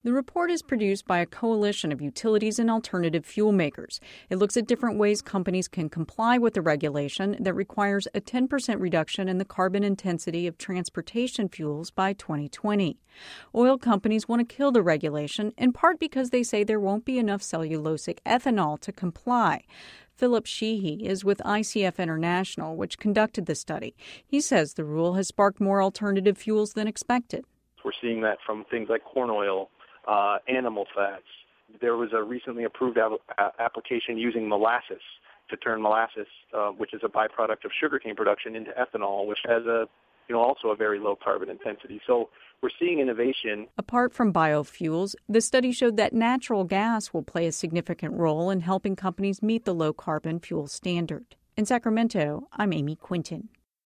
The report is produced by a coalition of utilities and alternative fuel makers. It looks at different ways companies can comply with the regulation that requires a 10% reduction in the carbon intensity of transportation fuels by 2020. Oil companies want to kill the regulation, in part because they say there won't be enough cellulosic ethanol to comply. Philip Sheehy is with ICF International, which conducted the study. He says the rule has sparked more alternative fuels than expected. We're seeing that from things like corn oil, animal fats. There was a recently approved application using molasses to turn molasses, which is a byproduct of sugarcane production, into ethanol, which has also a very low carbon intensity. So we're seeing innovation. Apart from biofuels, the study showed that natural gas will play a significant role in helping companies meet the low carbon fuel standard. In Sacramento, I'm Amy Quinton.